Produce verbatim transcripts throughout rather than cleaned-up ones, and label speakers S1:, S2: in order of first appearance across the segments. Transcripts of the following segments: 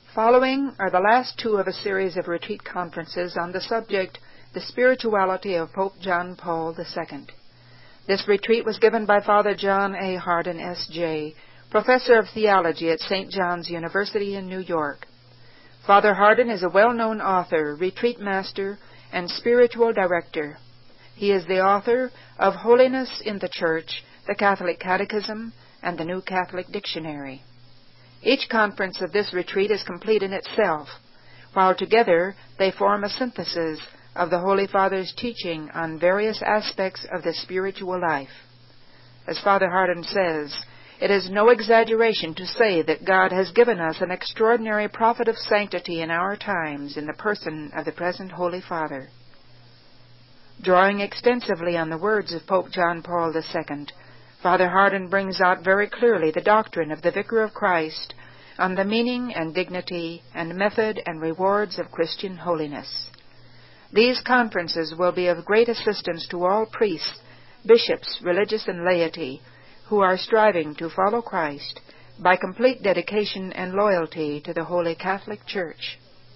S1: Following are the last two of a series of retreat conferences on the subject, The Spirituality of Pope John Paul the Second. This retreat was given by Father John A. Hardin, S J, Professor of Theology at Saint John's University in New York. Father Hardin is a well-known author, retreat master, and spiritual director. He is the author of Holiness in the Church, the Catholic Catechism, and the New Catholic Dictionary. Each conference of this retreat is complete in itself, while together they form a synthesis of the Holy Father's teaching on various aspects of the spiritual life. As Father Hardin says, it is no exaggeration to say that God has given us an extraordinary prophet of sanctity in our times in the person of the present Holy Father. Drawing extensively on the words of Pope John Paul the Second, Father Hardin brings out very clearly the doctrine of the Vicar of Christ on the meaning and dignity and method and rewards of Christian holiness. These conferences will be of great assistance to all priests, bishops, religious and laity who are striving to follow Christ by complete dedication and loyalty to the Holy Catholic Church.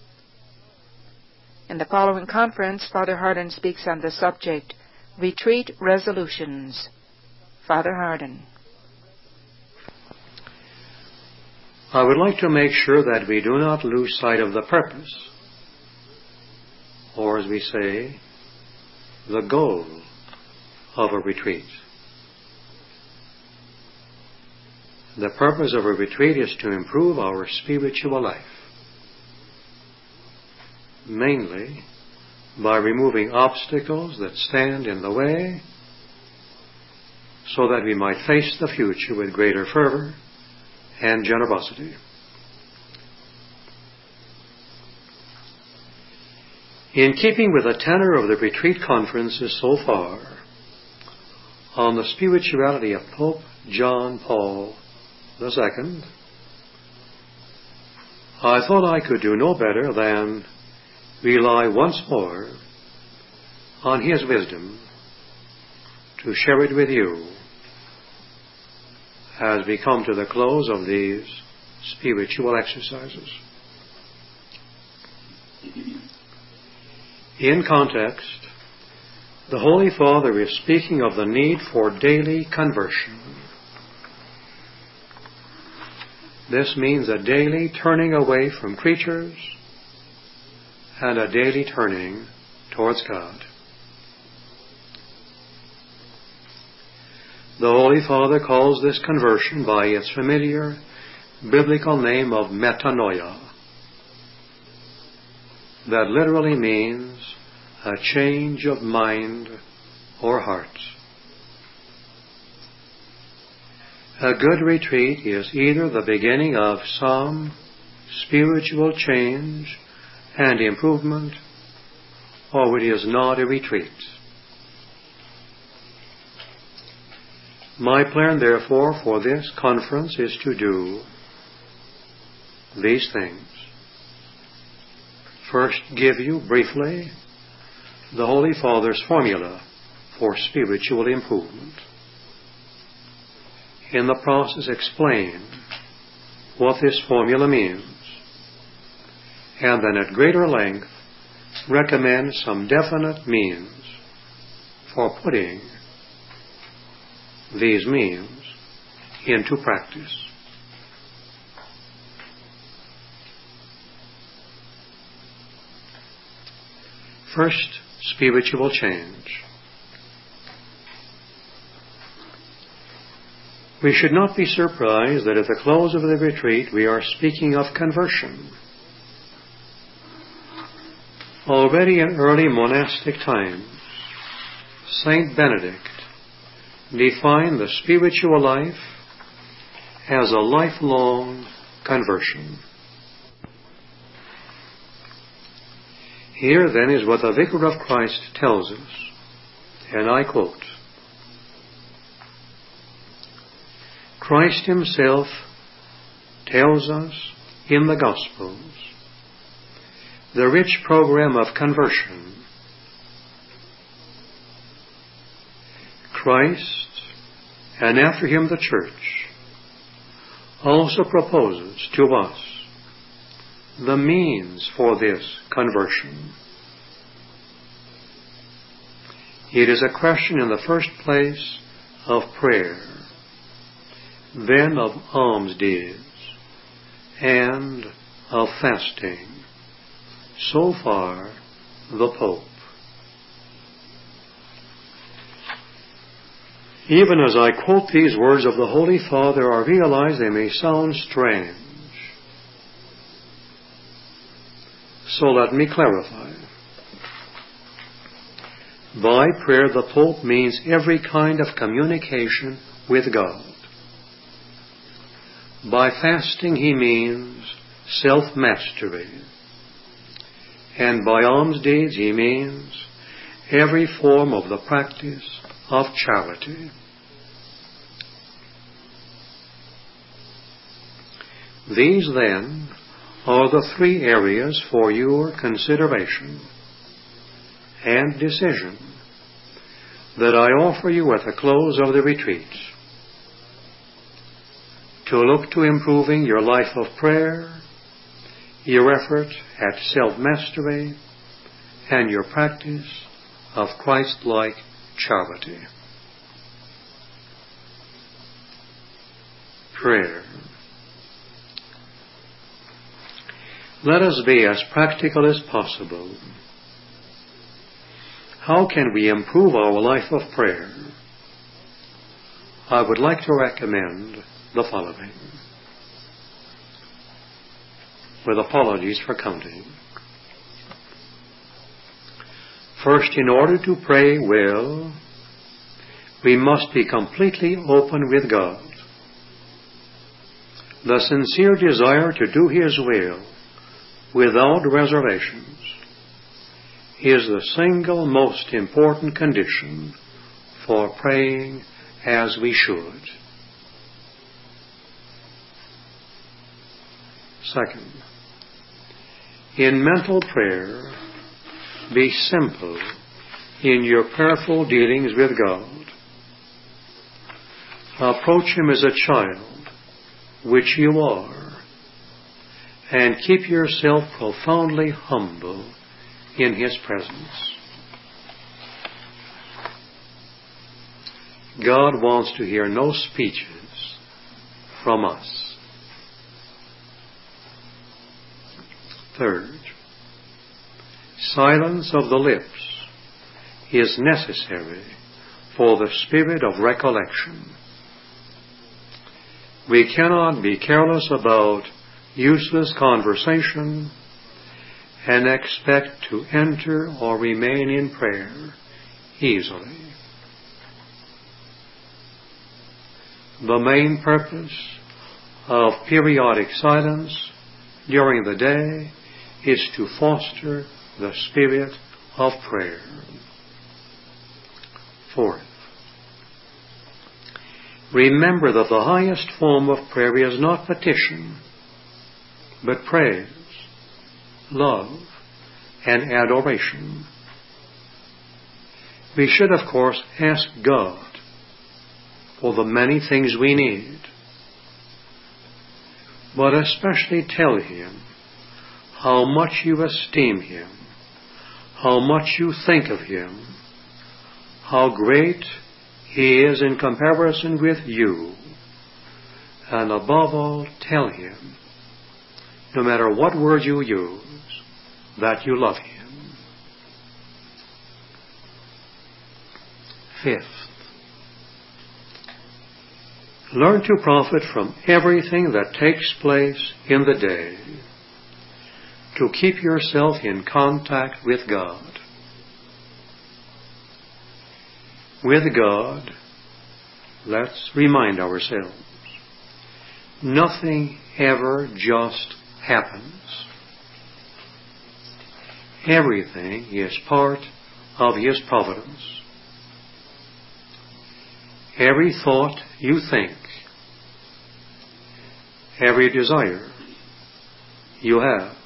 S1: In the following conference, Father Hardin speaks on the subject, Retreat Resolutions. Father Hardin.
S2: I would like to make sure that we do not lose sight of the purpose, or as we say, the goal of a retreat. The purpose of a retreat is to improve our spiritual life, mainly by removing obstacles that stand in the way, so that we might face the future with greater fervor and generosity. In keeping with the tenor of the retreat conferences so far, on the spirituality of Pope John Paul the Second, I thought I could do no better than rely once more on his wisdom to share it with you as we come to the close of these spiritual exercises. In context, the Holy Father is speaking of the need for daily conversion. This means a daily turning away from creatures and a daily turning towards God. The Holy Father calls this conversion by its familiar biblical name of metanoia, that literally means a change of mind or heart. A good retreat is either the beginning of some spiritual change and improvement, or it is not a retreat. My plan, therefore, for this conference is to do these things. First, give you, briefly, the Holy Father's formula for spiritual improvement. In the process, explain what this formula means, and then at greater length, recommend some definite means for putting these means into practice. First, spiritual change. We should not be surprised that at the close of the retreat we are speaking of conversion. Already in early monastic times, Saint Benedict defined the spiritual life as a lifelong conversion. Here then is what the Vicar of Christ tells us, and I quote, Christ himself tells us in the Gospels the rich program of conversion. Christ, and after him the Church, also proposes to us the means for this conversion. It is a question in the first place of prayer, then of alms deeds, and of fasting. So far, the Pope. Even as I quote these words of the Holy Father, I realize they may sound strange. So let me clarify. By prayer, the Pope means every kind of communication with God. By fasting, he means self-mastery. And by alms deeds, he means every form of the practice of charity. These, then, are the three areas for your consideration and decision that I offer you at the close of the retreat. To look to improving your life of prayer, your effort at self-mastery, and your practice of Christ-like charity. Prayer. Let us be as practical as possible. How can we improve our life of prayer? I would like to recommend the following, with apologies for counting. First, in order to pray well, we must be completely open with God. The sincere desire to do His will without reservations is the single most important condition for praying as we should. Second, in mental prayer, be simple in your prayerful dealings with God. Approach Him as a child, which you are, and keep yourself profoundly humble in His presence. God wants to hear no speeches from us. Third, silence of the lips is necessary for the spirit of recollection. We cannot be careless about useless conversation and expect to enter or remain in prayer easily. The main purpose of periodic silence during the day is to foster the spirit of prayer. Fourth, remember that the highest form of prayer is not petition, but praise, love, and adoration. We should, of course, ask God for the many things we need, but especially tell Him how much you esteem Him, how much you think of Him, how great He is in comparison with you, and above all, tell Him, no matter what word you use, that you love Him. Fifth, learn to profit from everything that takes place in the day, to keep yourself in contact with God. With God, let's remind ourselves, nothing ever just happens. Everything is part of His providence. Every thought you think, every desire you have,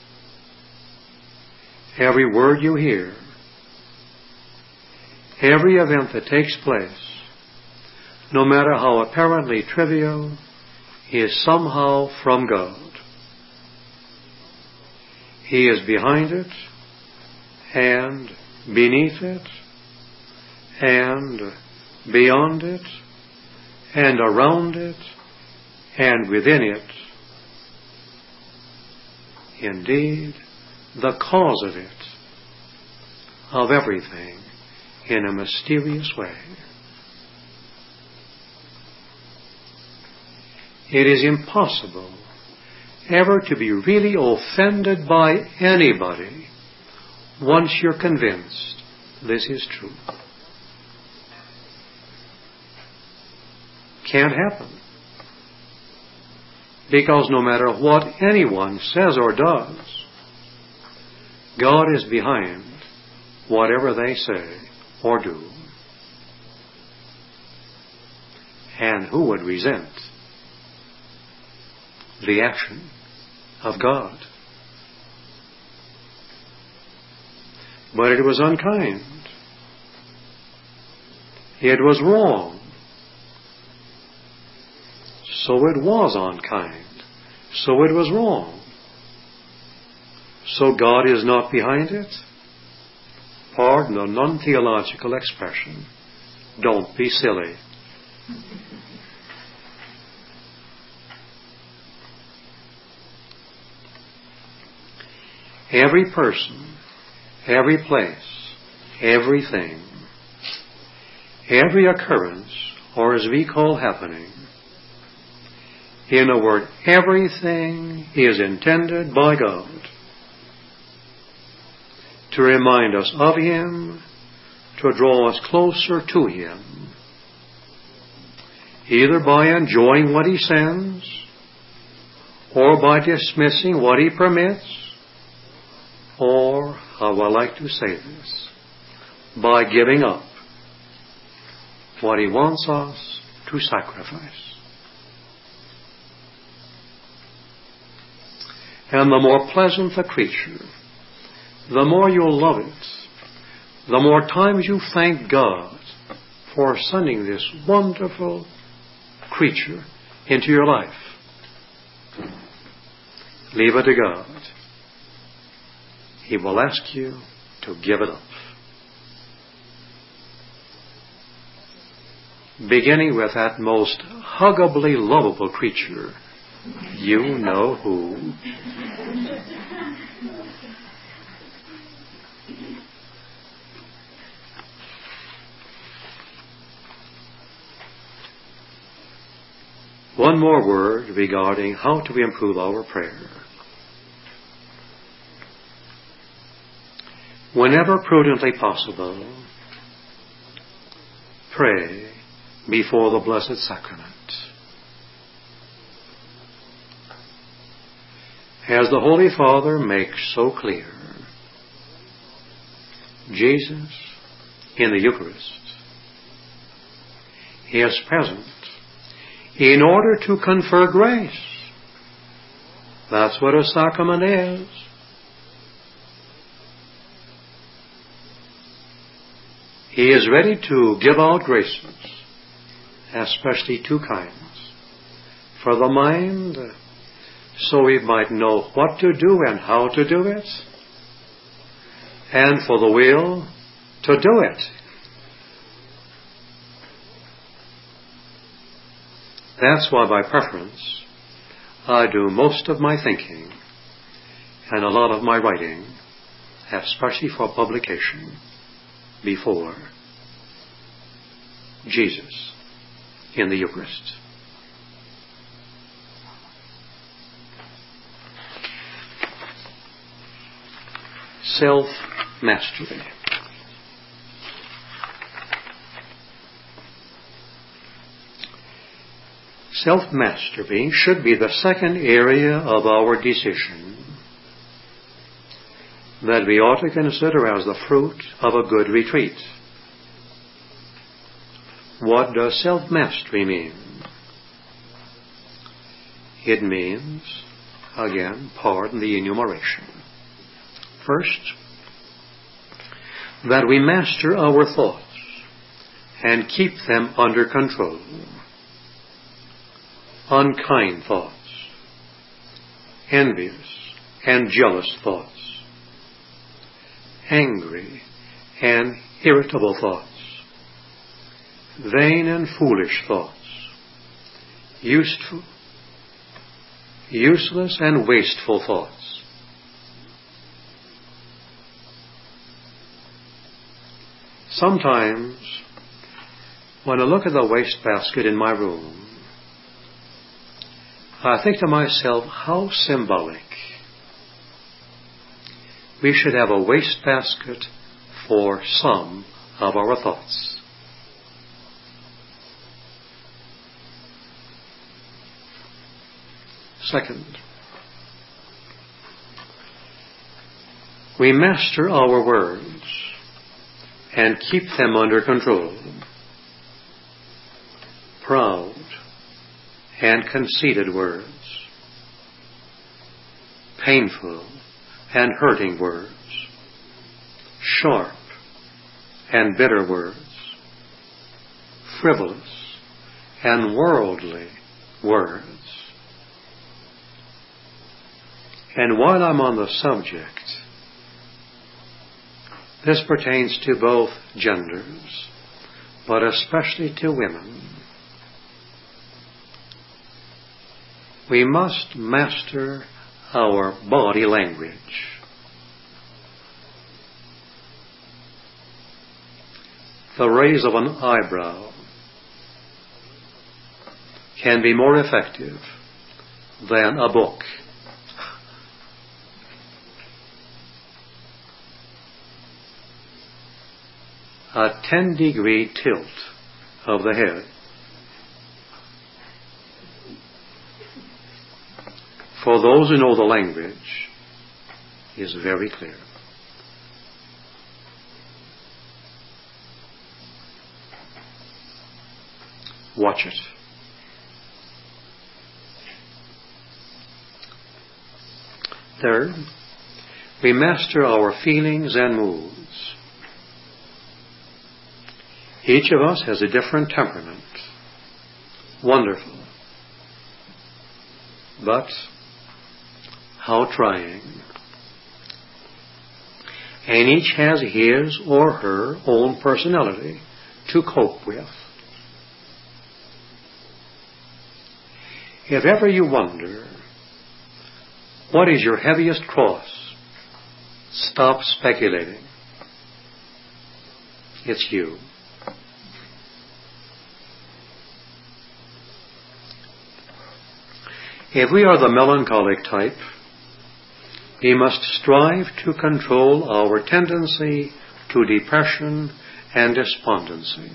S2: every word you hear, every event that takes place, no matter how apparently trivial, is somehow from God. He is behind it, and beneath it, and beyond it, and around it, and within it. Indeed, the cause of it, of everything, in a mysterious way. It is impossible ever to be really offended by anybody once you're convinced this is true. Can't happen. Because no matter what anyone says or does, God is behind whatever they say or do. And who would resent the action of God? But it was unkind. It was wrong. So it was unkind. So it was wrong. So God is not behind it? Pardon the non-theological expression. Don't be silly. Every person, every place, everything, every occurrence, or as we call happening, in a word, everything is intended by God to remind us of Him, to draw us closer to Him, either by enjoying what He sends, or by dismissing what He permits, or, how I like to say this, by giving up what He wants us to sacrifice. And the more pleasant the creature, the more you'll love it, the more times you thank God for sending this wonderful creature into your life. Leave it to God. He will ask you to give it up. Beginning with that most huggably lovable creature, you know who. One more word regarding how to improve our prayer. Whenever prudently possible, pray before the Blessed Sacrament. As the Holy Father makes so clear, Jesus in the Eucharist is present in order to confer grace. That's what a sacrament is. He is ready to give out graces, especially two kinds. For the mind, so we might know what to do and how to do it, and for the will to do it. That's why by preference I do most of my thinking and a lot of my writing, especially for publication, before Jesus in the Eucharist. Self-mastery. Self-mastery should be the second area of our decision that we ought to consider as the fruit of a good retreat. What does self-mastery mean? It means, again, pardon the enumeration. First, that we master our thoughts and keep them under control. Unkind thoughts, envious and jealous thoughts, angry, and irritable thoughts, vain and foolish thoughts, useful, useless and wasteful thoughts. Sometimes, when I look at the wastebasket in my room, I think to myself, how symbolic. We should have a wastebasket for some of our thoughts. Second, we master our words and keep them under control. Proud and conceited words, painful and hurting words, sharp and bitter words, frivolous and worldly words. And while I'm on the subject, this pertains to both genders, but especially to women. We must master our body language. The raise of an eyebrow can be more effective than a book. A ten degree tilt of the head, for those who know the language, is very clear. Watch it. Third, we master our feelings and moods. Each of us has a different temperament. Wonderful. But how trying. And each has his or her own personality to cope with. If ever you wonder, what is your heaviest cross? Stop speculating. It's you. If we are the melancholic type, we must strive to control our tendency to depression and despondency.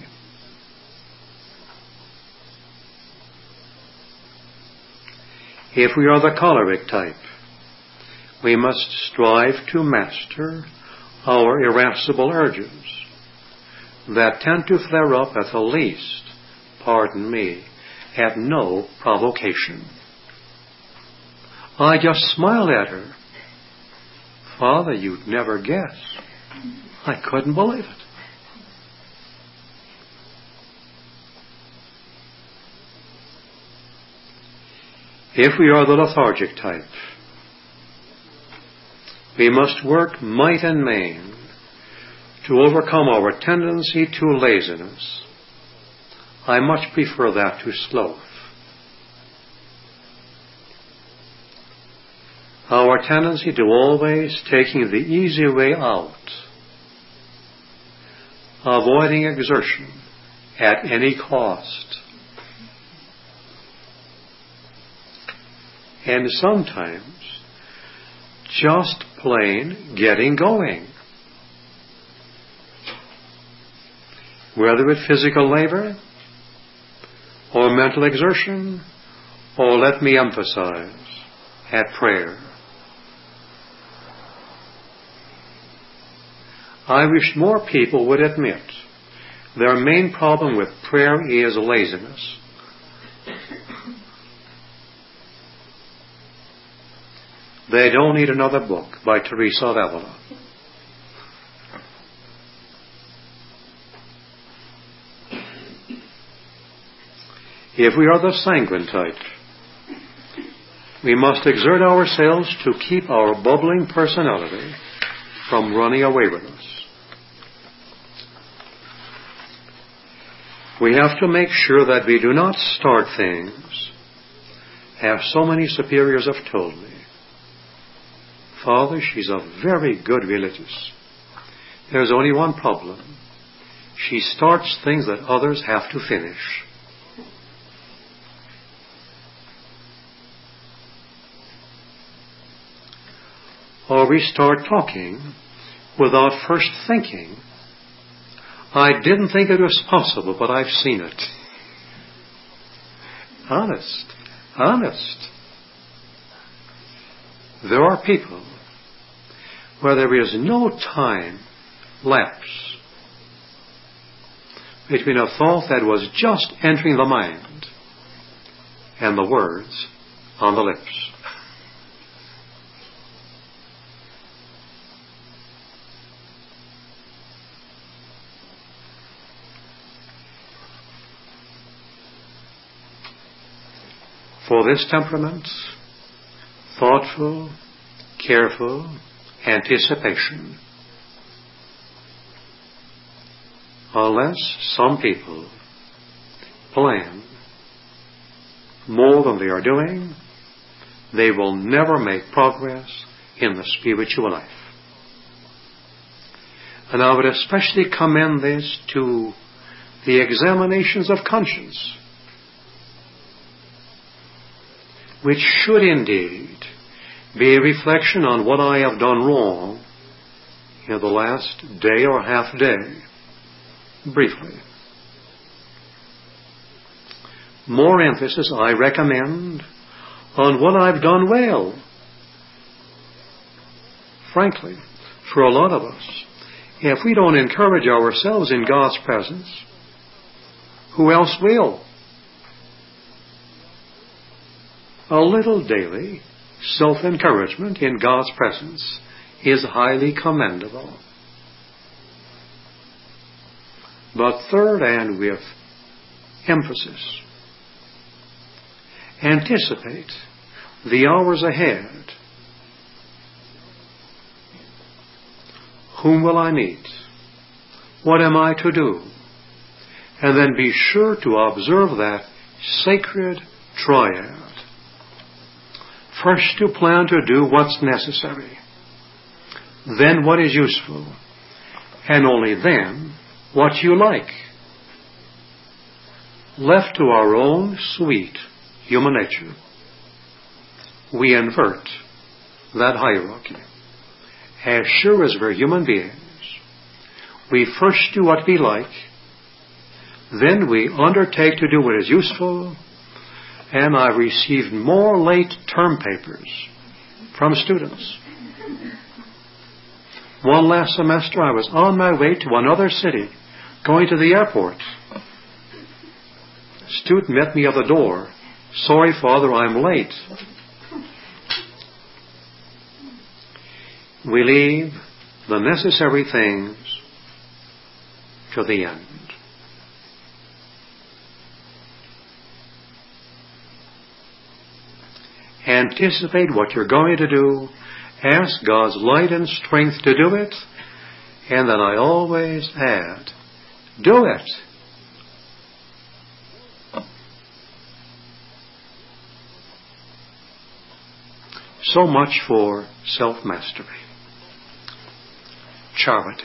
S2: If we are the choleric type, we must strive to master our irascible urges that tend to flare up at the least, pardon me, at no provocation. I just smiled at her. Father, you'd never guess. I couldn't believe it. If we are the lethargic type, we must work might and main to overcome our tendency to laziness. I much prefer that to sloth. Our tendency to always taking the easy way out, avoiding exertion at any cost, and sometimes just plain getting going. Whether it's physical labor, or mental exertion, or let me emphasize, at prayer. I wish more people would admit their main problem with prayer is laziness. They don't need another book by Teresa of Avila. If we are the sanguine type, we must exert ourselves to keep our bubbling personality from running away with us. We have to make sure that we do not start things, as so many superiors have told me. Father, she's a very good religious. There's only one problem. She starts things that others have to finish. Or we start talking without first thinking. I didn't think it was possible, but I've seen it. Honest. Honest. There are people where there is no time lapse between a thought that was just entering the mind and the words on the lips. For this temperament, thoughtful, careful anticipation, unless some people plan more than they are doing, they will never make progress in the spiritual life. And I would especially commend this to the examinations of conscience, which should indeed be a reflection on what I have done wrong in the last day or half day, briefly. More emphasis I recommend on what I've done well. Frankly, for a lot of us, if we don't encourage ourselves in God's presence, who else will? A little daily self-encouragement in God's presence is highly commendable. But third, and with emphasis, anticipate the hours ahead. Whom will I meet? What am I to do? And then be sure to observe that sacred triad. First, to plan to do what's necessary. Then what is useful. And only then what you like. Left to our own sweet human nature, we invert that hierarchy. As sure as we're human beings, we first do what we like, then we undertake to do what is useful, and I've received more late term papers from students. One last semester I was on my way to another city, going to the airport. Student met me at the door. Sorry, Father, I'm late. We leave the necessary things to the end. Anticipate what you're going to do. Ask God's light and strength to do it. And then I always add, do it. So much for self-mastery. Charity.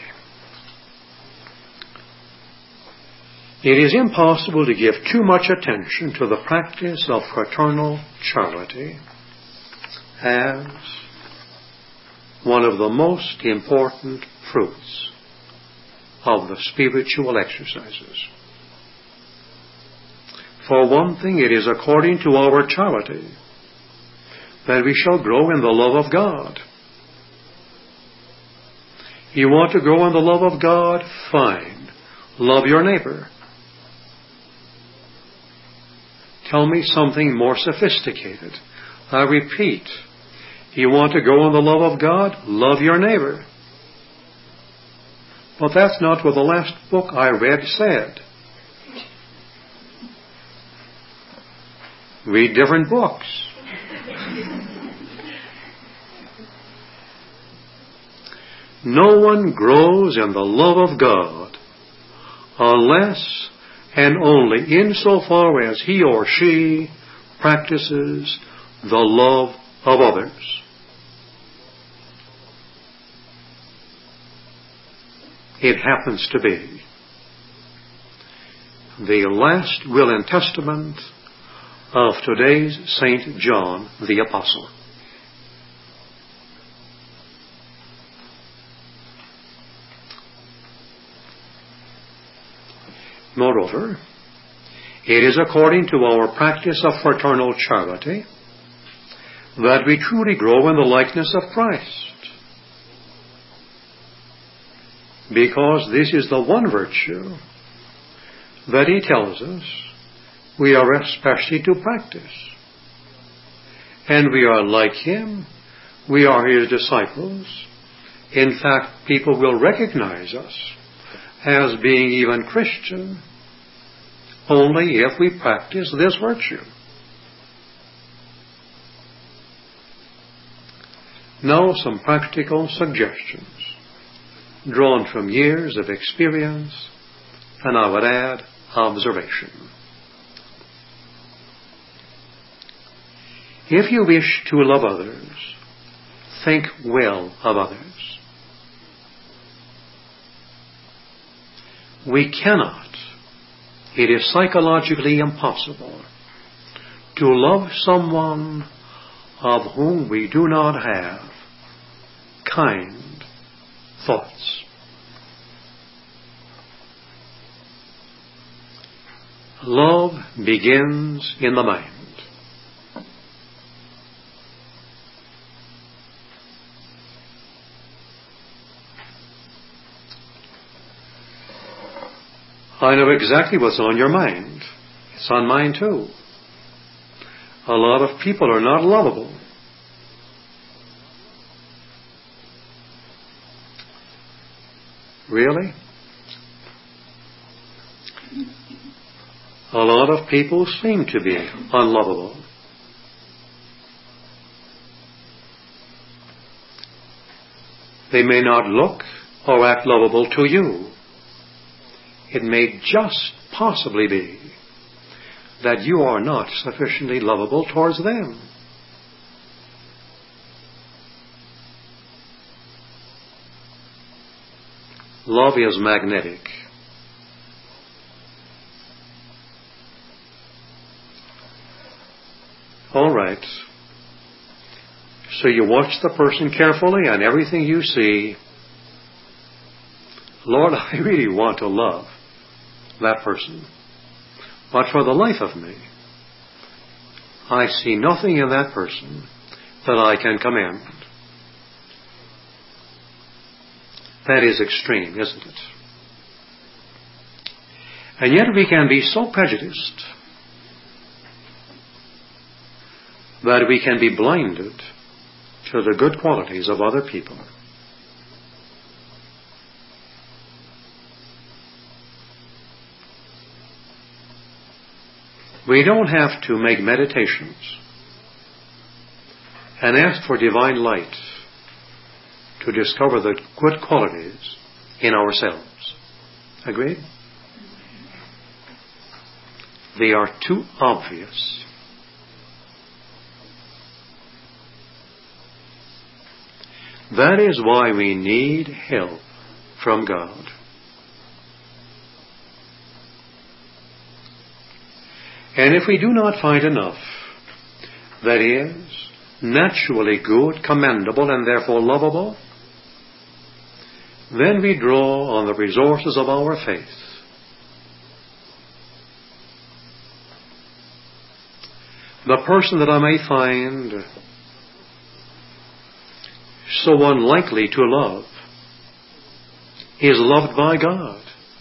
S2: It is impossible to give too much attention to the practice of fraternal charity as one of the most important fruits of the spiritual exercises. For one thing, it is according to our charity that we shall grow in the love of God. You want to grow in the love of God? Fine. Love your neighbor. Tell me something more sophisticated. I repeat, you want to grow in the love of God? Love your neighbor. But that's not what the last book I read said. Read different books. no one grows in the love of God unless and only insofar as he or she practices the love of others. It happens to be the last will and testament of today's Saint John the Apostle. Moreover, it is according to our practice of fraternal charity that we truly grow in the likeness of Christ, because this is the one virtue that he tells us we are especially to practice. And we are like him. We are his disciples. In fact, people will recognize us as being even Christian only if we practice this virtue. Now some practical suggestions drawn from years of experience, and I would add observation. If you wish to love others, think well of others. We cannot, it is psychologically impossible, to love someone of whom we do not have kind thoughts. Love begins in the mind. I know exactly what's on your mind. It's on mine too. A lot of people are not lovable. Really? A lot of people seem to be unlovable. They may not look or act lovable to you. It may just possibly be that you are not sufficiently lovable towards them. Love is magnetic. All right. So you watch the person carefully, and everything you see, Lord, I really want to love that person. But for the life of me, I see nothing in that person that I can commend. That is extreme, isn't it? And yet we can be so prejudiced that we can be blinded to the good qualities of other people. We don't have to make meditations and ask for divine light to discover the good qualities in ourselves. Agreed? They are too obvious. That is why we need help from God. And if we do not find enough that is naturally good, commendable, and therefore lovable, then we draw on the resources of our faith. The person that I may find so unlikely to love is loved by God.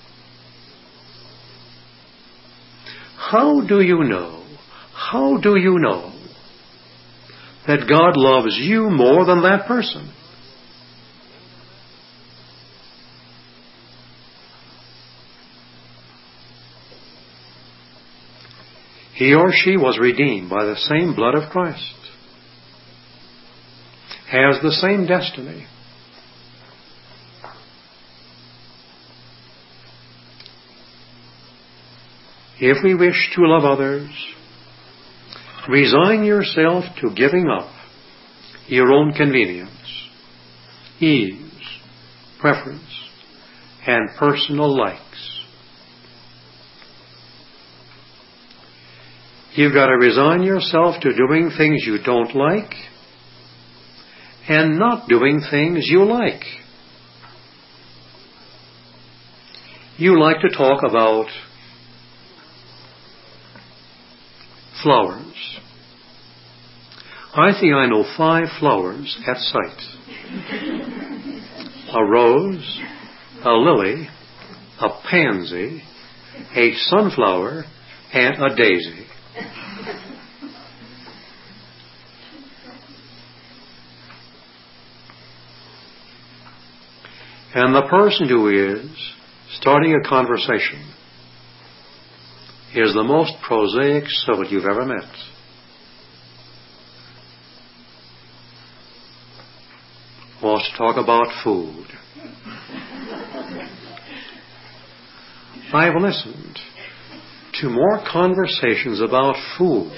S2: How do you know, how do you know that God loves you more than that person? He or she was redeemed by the same blood of Christ, has the same destiny, If we wish to love others, resign yourself to giving up your own convenience, ease, preference, and personal likes. You've got to resign yourself to doing things you don't like and not doing things you like. You like to talk about flowers. I think I know five flowers at sight. A rose, a lily, a pansy, a sunflower, and a daisy. And the person who is starting a conversation is the most prosaic soul you've ever met. Wants to talk about food. I've listened to more conversations about food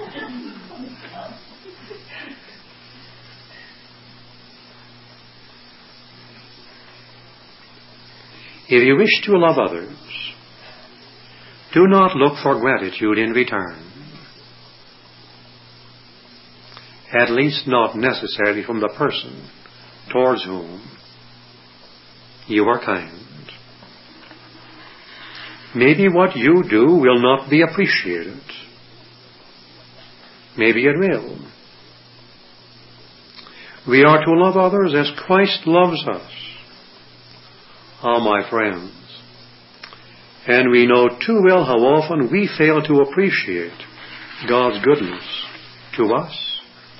S2: If you wish to love others, do not look for gratitude in return. At least not necessarily from the person towards whom you are kind. Maybe what you do will not be appreciated. Maybe it will. We are to love others as Christ loves us. Ah, my friends, and we know too well how often we fail to appreciate God's goodness to us.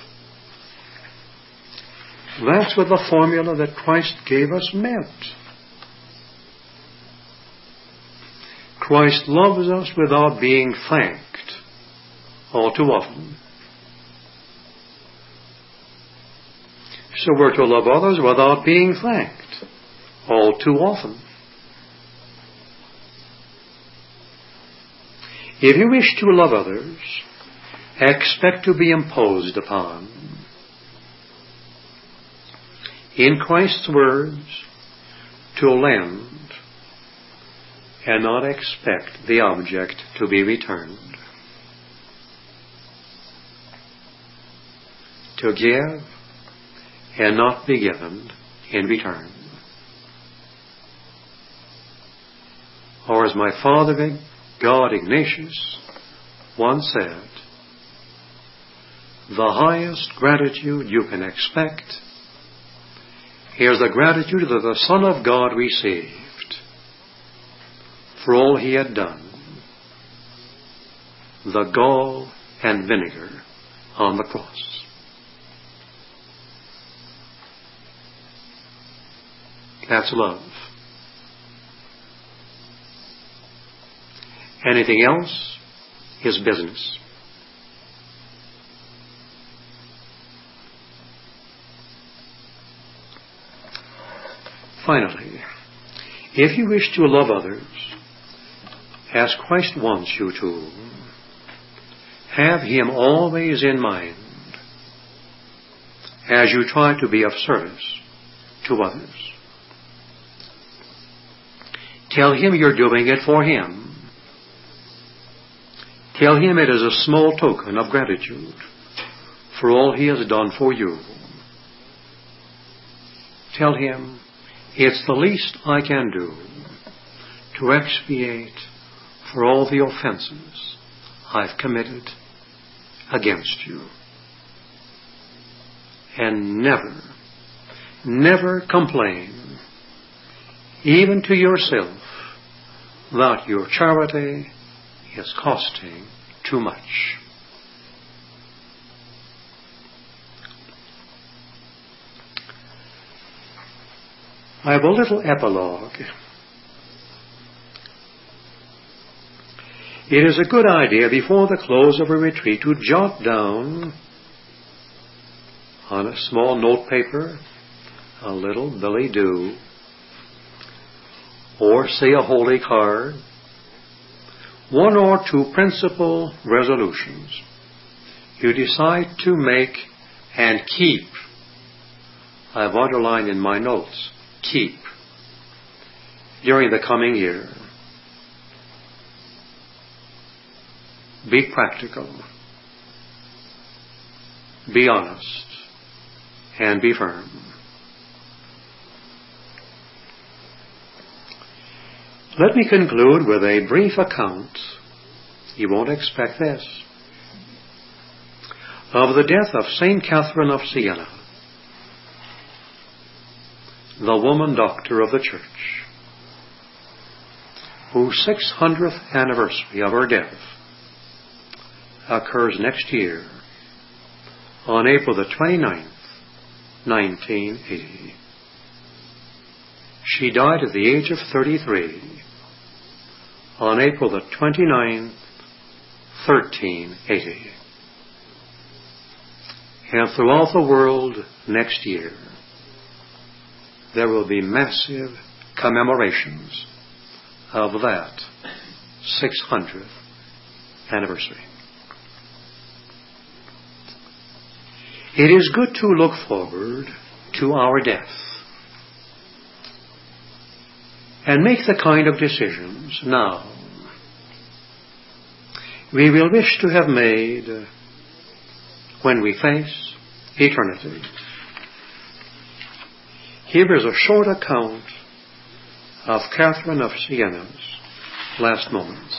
S2: That's what the formula that Christ gave us meant. Christ loves us without being thanked all too often. So we're to love others without being thanked all too often. If you wish to love others, expect to be imposed upon. In Christ's words, to lend and not expect the object to be returned. To give and not be given in return. Or as my father, God Ignatius, once said, the highest gratitude you can expect is the gratitude that the Son of God received for all he had done, the gall and vinegar on the cross. That's love. Anything else is business. Finally, if you wish to love others as Christ wants you to, have Him always in mind as you try to be of service to others. Tell Him you're doing it for Him. Tell Him it is a small token of gratitude for all He has done for you. Tell Him it's the least I can do to expiate for all the offenses I've committed against you. And never, never complain, even to yourself, that your charity is costing too much. I have a little epilogue. It is a good idea before the close of a retreat to jot down on a small note paper a little billy-do, or say a holy card, one or two principal resolutions you decide to make and keep. I've underlined in my notes, keep, during the coming year. Be practical, be honest, and be firm. Let me conclude with a brief account, you won't expect this, of the death of Saint Catherine of Siena, the woman doctor of the Church, whose six hundredth anniversary of her death occurs next year on April the twenty-ninth, nineteen eighty. She died at the age of thirty-three on April the twenty-ninth, thirteen eighty. And throughout the world next year, there will be massive commemorations of that six hundredth anniversary. It is good to look forward to our death and make the kind of decisions now we will wish to have made when we face eternity. Here is a short account of Catherine of Siena's last moments.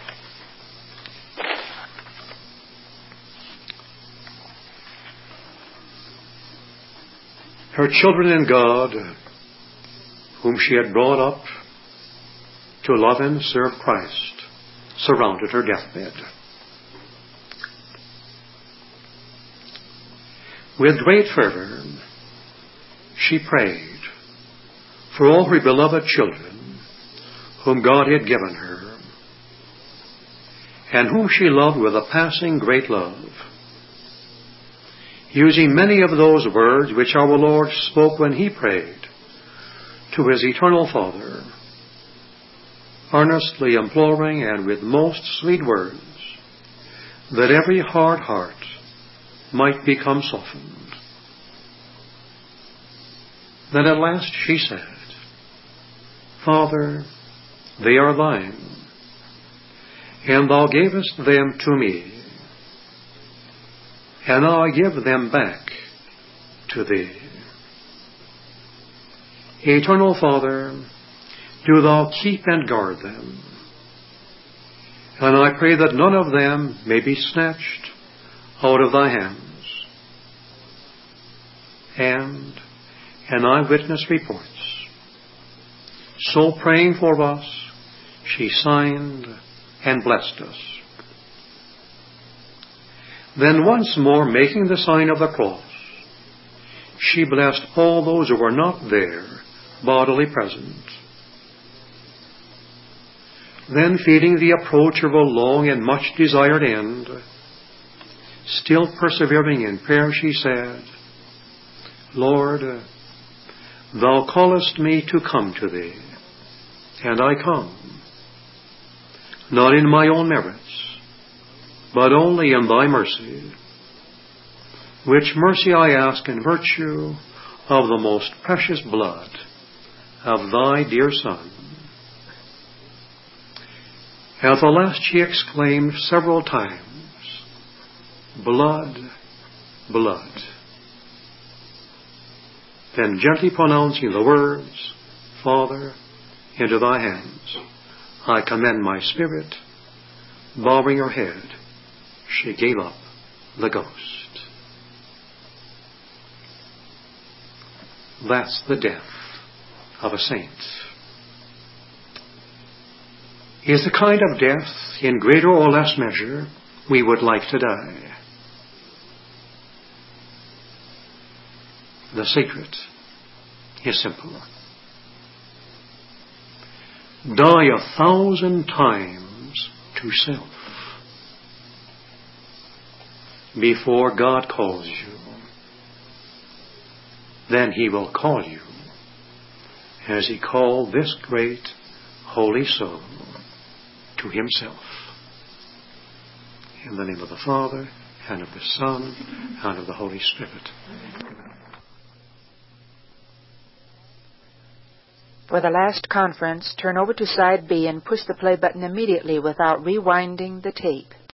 S2: Her children in God, whom she had brought up to love and serve Christ, surrounded her deathbed. With great fervor, she prayed for all her beloved children whom God had given her, and whom she loved with a passing great love, using many of those words which our Lord spoke when he prayed to his eternal Father, earnestly imploring and with most sweet words that every hard heart might become softened. Then at last she said, Father, they are thine, and thou gavest them to me, and I give them back to thee. Eternal Father, do thou keep and guard them, and I pray that none of them may be snatched out of thy hands. And an eyewitness reports, so praying for us, she signed and blessed us. Then once more making the sign of the cross, she blessed all those who were not there, bodily present. Then feeling the approach of a long and much desired end, still persevering in prayer, she said, Lord, thou callest me to come to thee, and I come, not in my own merits, but only in thy mercy, which mercy I ask in virtue of the most precious blood of thy dear Son. At the last she exclaimed several times, blood, blood. Then gently pronouncing the words, Father, into thy hands I commend my spirit, bowing her head, she gave up the ghost. That's the death of a saint. Is the kind of death, in greater or less measure, we would like to die. The secret is simple. Die a thousand times to self before God calls you. Then he will call you as he called this great holy soul to himself. In the name of the Father, and of the Son, and of the Holy Spirit.
S1: For the last conference, turn over to side B and push the play button immediately without rewinding the tape.